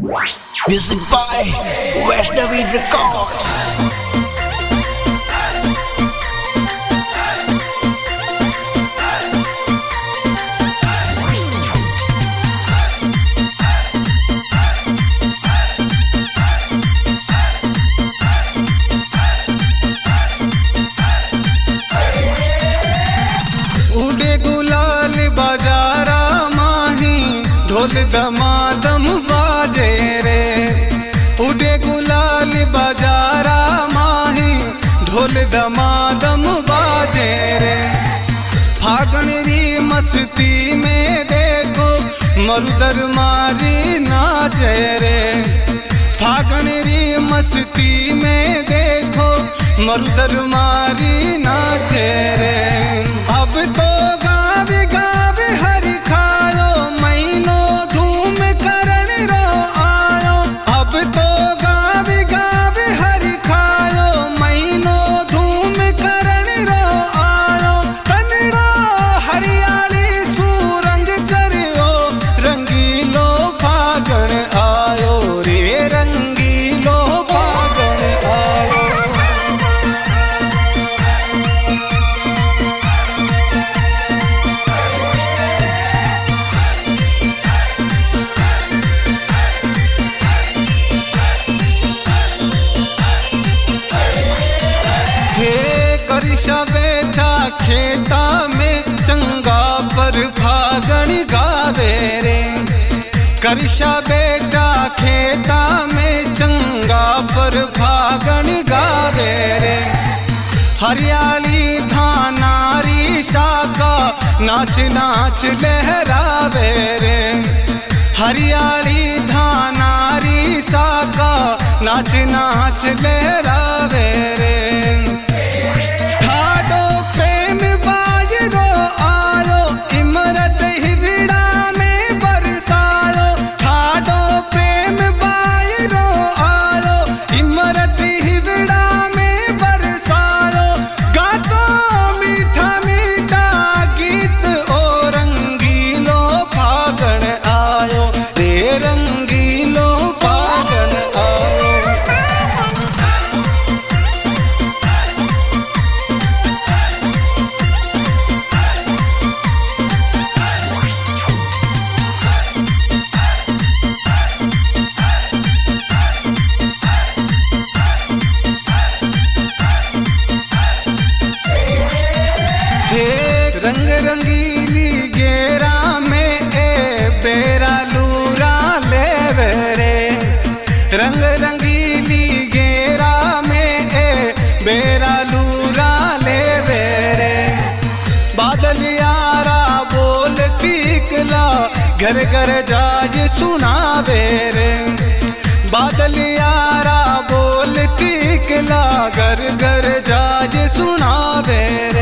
Music by Vaishnavi Records. उड़े गुलाल बाजारा माही ढोल दमादम बाजे रे। उड़े गुलाल बाजारा माही ढोल दमादम बाजे रे। फागण री मस्ती में देखो मरुदर मारी नाचे रे। फागण री मस्ती में देखो मरुदर मारी नाचे रे। अब तो गावे गावे हरि खायो महीनो धूम करण रो आयो। अब तो गावे गावे हरि खायो महीनो धूम करण रो आयो। कनड़ो हरियाली सुरंग करियो रंगीलो फागण आयो रे। रंगीलो फागण आयो। करिशा बैठा खेता में चंगा पर फागण गावे रे। करिशा बैठा खेता में चंगा पर फागण गावे रे। हरियाली धानारी शाखा नाच नाच लहरावे रे। हरियाली धानारी शाखा नाच नाच लहरावे रे। रंग रंगीली गेरा में ए बेरा लूरा लेवे रे। रंग रंगीली गेरा में ए बेरा लूरा लेवे रे। बादल यारा बोलती कला घर घर जाज सुनावे रे। बादल यारा बोलती कला घर घर जाज सुनावे रे।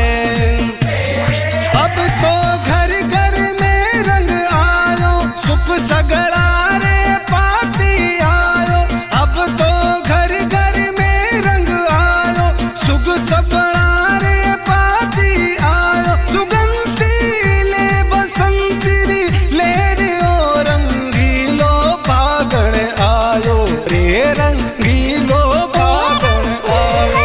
सगड़ा रे पाती आयो। अब तो घर घर में रंग आयो। सुख सबड़ा रे पाती आयो। सुगंधी ले बसंती ले रे ओ रंगीलो फागण आयो रे। रंगीलो फागण आयो।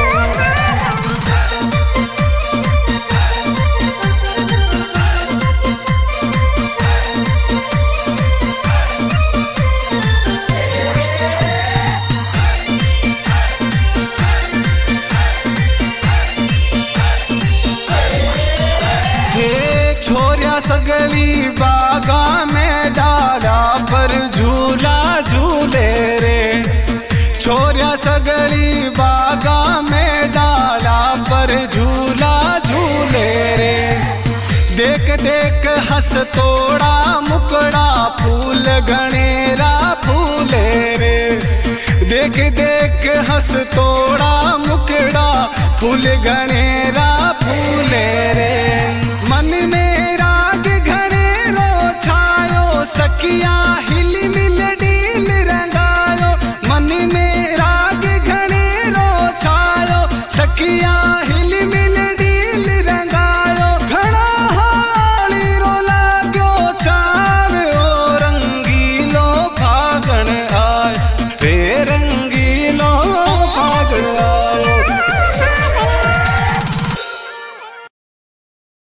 छोरिया सगली बागा में डाला पर झूला झूले रे। छोरिया सगली बागा में डाला पर झूला झूले रे। देख देख हंस तोड़ा मुकड़ा फूल घनेरा फूले रे। देख देख हंस तोड़ा मुकड़ा फूल घनेरा फूले रे। मन में राग घनेरो छायो सखिया